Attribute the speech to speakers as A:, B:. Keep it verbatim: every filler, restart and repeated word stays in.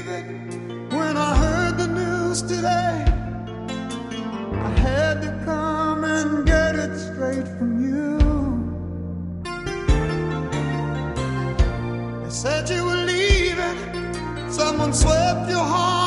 A: it. When I heard the news today, I had to come and get it straight from you. They said you were leaving, someone swept your heart